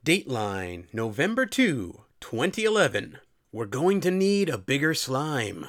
Dateline, November 2011. We're going to need a bigger slime.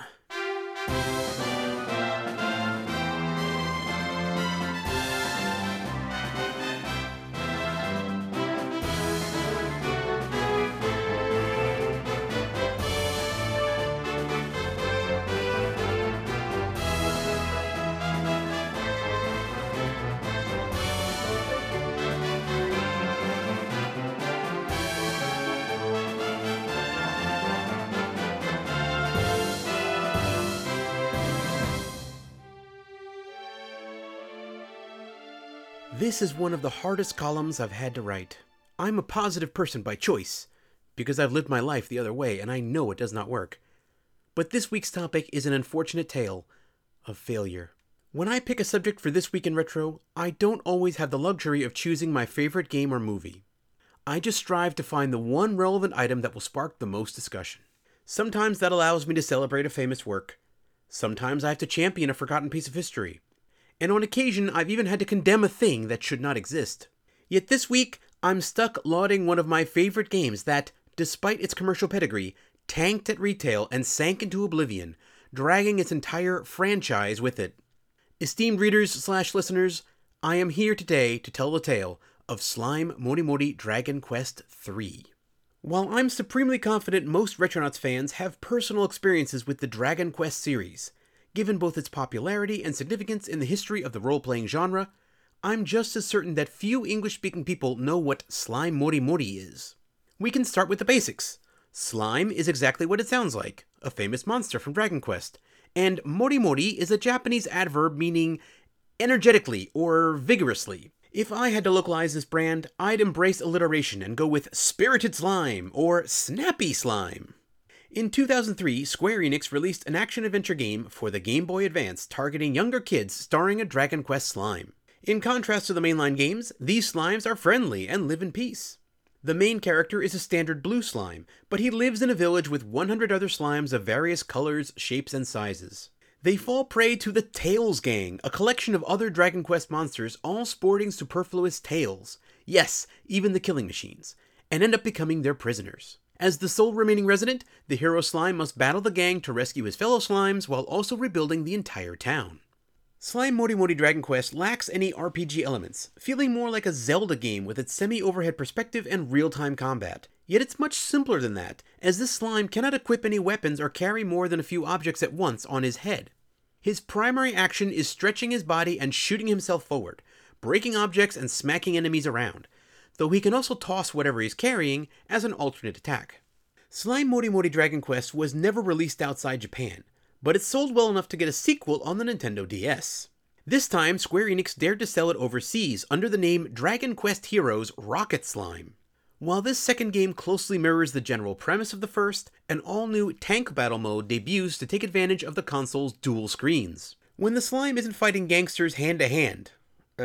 This is one of the hardest columns I've had to write. I'm a positive person by choice, because I've lived my life the other way and I know it does not work. But this week's topic is an unfortunate tale of failure. When I pick a subject for This Week in Retro, I don't always have the luxury of choosing my favorite game or movie. I just strive to find the one relevant item that will spark the most discussion. Sometimes that allows me to celebrate a famous work. Sometimes I have to champion a forgotten piece of history. And on occasion, I've even had to condemn a thing that should not exist. Yet this week, I'm stuck lauding one of my favorite games that, despite its commercial pedigree, tanked at retail and sank into oblivion, dragging its entire franchise with it. Esteemed readers/listeners, I am here today to tell the tale of Slime Morimori Dragon Quest III. While I'm supremely confident most Retronauts fans have personal experiences with the Dragon Quest series, given both its popularity and significance in the history of the role-playing genre, I'm just as certain that few English-speaking people know what Slime Morimori is. We can start with the basics. Slime is exactly what it sounds like, a famous monster from Dragon Quest, and Morimori is a Japanese adverb meaning energetically or vigorously. If I had to localize this brand, I'd embrace alliteration and go with Spirited Slime or Snappy Slime. In 2003, Square Enix released an action-adventure game for the Game Boy Advance targeting younger kids starring a Dragon Quest slime. In contrast to the mainline games, these slimes are friendly and live in peace. The main character is a standard blue slime, but he lives in a village with 100 other slimes of various colors, shapes, and sizes. They fall prey to the Tails Gang, a collection of other Dragon Quest monsters all sporting superfluous tails. Yes, even the killing machines, and end up becoming their prisoners. As the sole remaining resident, the hero slime must battle the gang to rescue his fellow slimes while also rebuilding the entire town. Slime Morimori Dragon Quest lacks any RPG elements, feeling more like a Zelda game with its semi-overhead perspective and real-time combat. Yet it's much simpler than that, as this slime cannot equip any weapons or carry more than a few objects at once on his head. His primary action is stretching his body and shooting himself forward, breaking objects and smacking enemies around, though he can also toss whatever he's carrying as an alternate attack. Slime Morimori Dragon Quest was never released outside Japan, but it sold well enough to get a sequel on the Nintendo DS. This time, Square Enix dared to sell it overseas under the name Dragon Quest Heroes Rocket Slime. While this second game closely mirrors the general premise of the first, an all-new tank battle mode debuts to take advantage of the console's dual screens. When the slime isn't fighting gangsters hand-to-hand,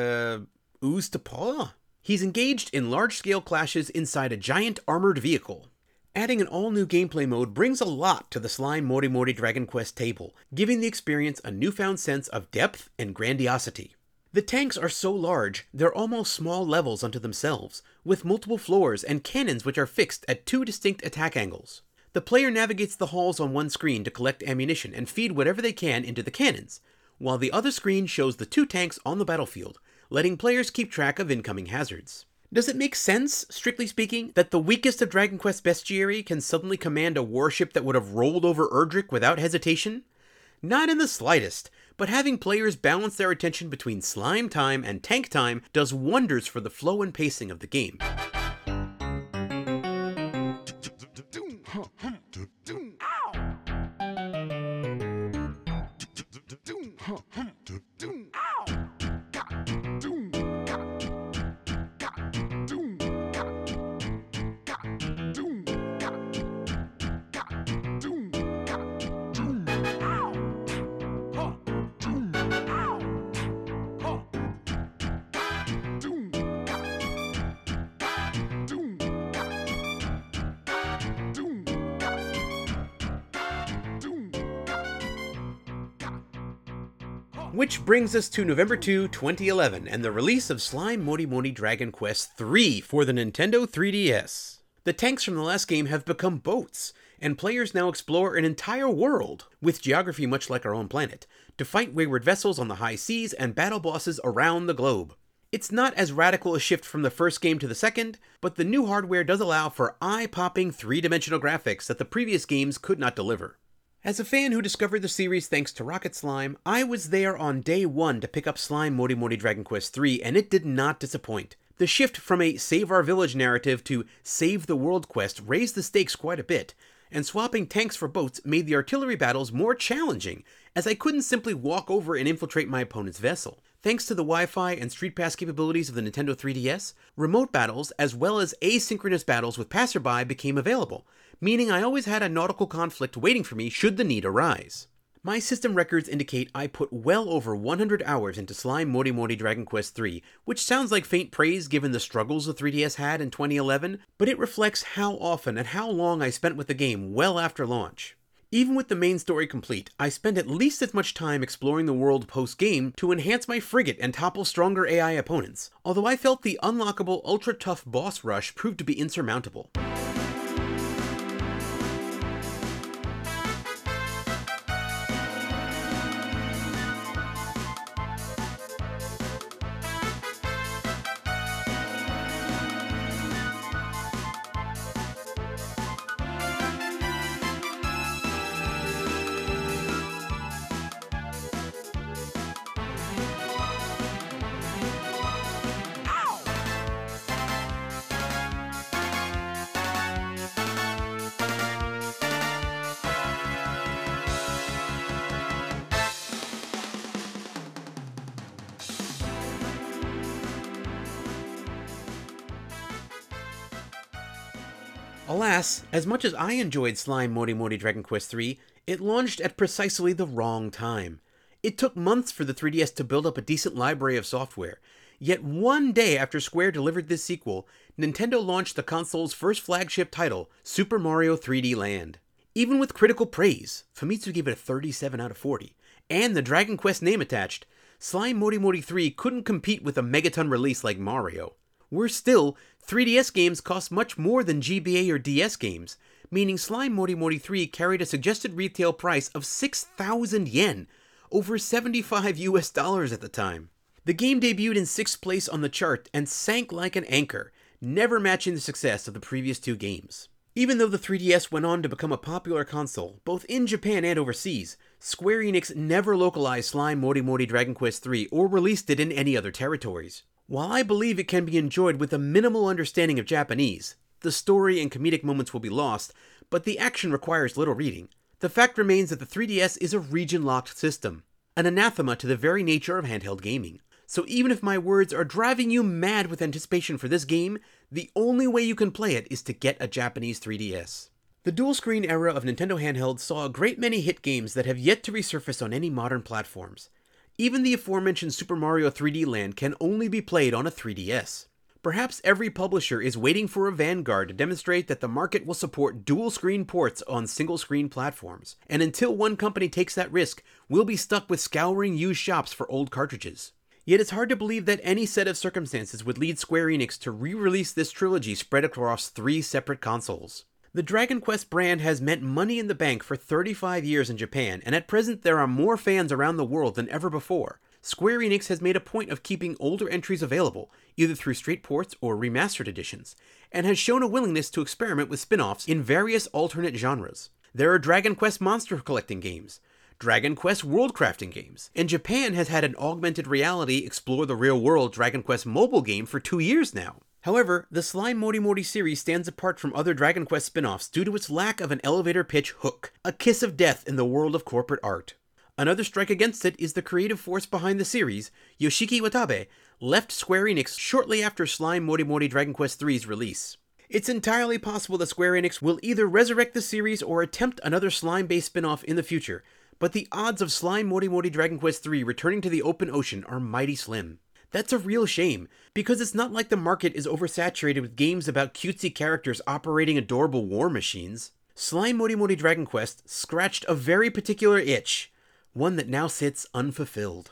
ooze to paw? He's engaged in large-scale clashes inside a giant armored vehicle. Adding an all-new gameplay mode brings a lot to the Slime Morimori Dragon Quest table, giving the experience a newfound sense of depth and grandiosity. The tanks are so large, they're almost small levels unto themselves, with multiple floors and cannons which are fixed at two distinct attack angles. The player navigates the halls on one screen to collect ammunition and feed whatever they can into the cannons, while the other screen shows the two tanks on the battlefield, letting players keep track of incoming hazards. Does it make sense, strictly speaking, that the weakest of Dragon Quest bestiary can suddenly command a warship that would have rolled over Erdrick without hesitation? Not in the slightest, but having players balance their attention between slime time and tank time does wonders for the flow and pacing of the game. Which brings us to November 2, 2011, and the release of Slime Mori Mori Dragon Quest III for the Nintendo 3DS. The tanks from the last game have become boats, and players now explore an entire world, with geography much like our own planet, to fight wayward vessels on the high seas and battle bosses around the globe. It's not as radical a shift from the first game to the second, but the new hardware does allow for eye-popping three-dimensional graphics that the previous games could not deliver. As a fan who discovered the series thanks to Rocket Slime, I was there on day one to pick up Slime Mori Mori Dragon Quest III, and it did not disappoint. The shift from a save our village narrative to save the world quest raised the stakes quite a bit, and swapping tanks for boats made the artillery battles more challenging, as I couldn't simply walk over and infiltrate my opponent's vessel. Thanks to the Wi-Fi and Street Pass capabilities of the Nintendo 3DS, remote battles as well as asynchronous battles with passerby became available, meaning I always had a nautical conflict waiting for me should the need arise. My system records indicate I put well over 100 hours into Slime Mori Mori Dragon Quest III, which sounds like faint praise given the struggles the 3DS had in 2011, but it reflects how often and how long I spent with the game well after launch. Even with the main story complete, I spent at least as much time exploring the world post-game to enhance my frigate and topple stronger AI opponents, although I felt the unlockable ultra-tough boss rush proved to be insurmountable. Alas, as much as I enjoyed Slime Mori Mori Dragon Quest III, it launched at precisely the wrong time. It took months for the 3DS to build up a decent library of software, yet one day after Square delivered this sequel, Nintendo launched the console's first flagship title, Super Mario 3D Land. Even with critical praise, Famitsu gave it a 37 out of 40, and the Dragon Quest name attached, Slime Mori Mori 3 couldn't compete with a megaton release like Mario. Worse still, 3DS games cost much more than GBA or DS games, meaning Slime Mori Mori 3 carried a suggested retail price of 6,000 yen, over $75 at the time. The game debuted in 6th place on the chart and sank like an anchor, never matching the success of the previous two games. Even though the 3DS went on to become a popular console, both in Japan and overseas, Square Enix never localized Slime Mori Mori Dragon Quest III or released it in any other territories. While I believe it can be enjoyed with a minimal understanding of Japanese, the story and comedic moments will be lost, but the action requires little reading. The fact remains that the 3DS is a region-locked system, an anathema to the very nature of handheld gaming. So even if my words are driving you mad with anticipation for this game, the only way you can play it is to get a Japanese 3DS. The dual-screen era of Nintendo handhelds saw a great many hit games that have yet to resurface on any modern platforms. Even the aforementioned Super Mario 3D Land can only be played on a 3DS. Perhaps every publisher is waiting for a vanguard to demonstrate that the market will support dual-screen ports on single-screen platforms, and until one company takes that risk, we'll be stuck with scouring used shops for old cartridges. Yet it's hard to believe that any set of circumstances would lead Square Enix to re-release this trilogy spread across 3 separate consoles. The Dragon Quest brand has meant money in the bank for 35 years in Japan, and at present there are more fans around the world than ever before. Square Enix has made a point of keeping older entries available, either through straight ports or remastered editions, and has shown a willingness to experiment with spin-offs in various alternate genres. There are Dragon Quest monster collecting games, Dragon Quest world crafting games, and Japan has had an augmented reality explore the real world Dragon Quest mobile game for 2 years now. However, the Slime Mori Mori series stands apart from other Dragon Quest spin-offs due to its lack of an elevator pitch hook, a kiss of death in the world of corporate art. Another strike against it is the creative force behind the series, Yoshiki Watabe, left Square Enix shortly after Slime Mori Mori Dragon Quest III's release. It's entirely possible that Square Enix will either resurrect the series or attempt another slime-based spin-off in the future, but the odds of Slime Mori Mori Dragon Quest III returning to the open ocean are mighty slim. That's a real shame, because it's not like the market is oversaturated with games about cutesy characters operating adorable war machines. Slime Mori Mori Dragon Quest scratched a very particular itch, one that now sits unfulfilled.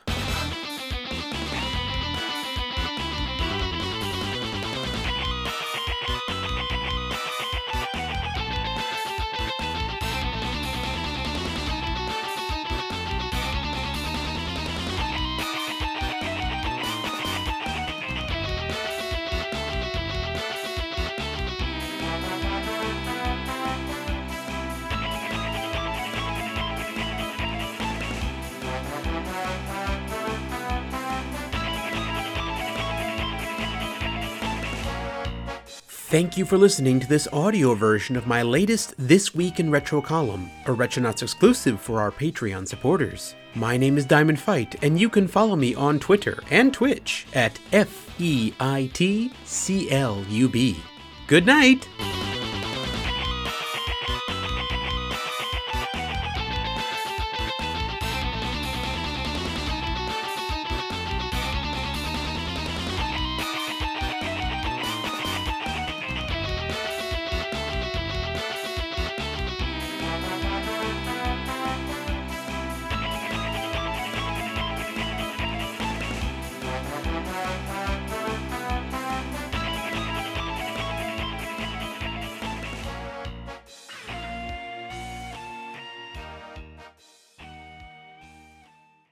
Thank you for listening to this audio version of my latest This Week in Retro column, a Retronauts exclusive for our Patreon supporters. My name is Diamond Fight, and you can follow me on Twitter and Twitch at FEITCLUB. Good night!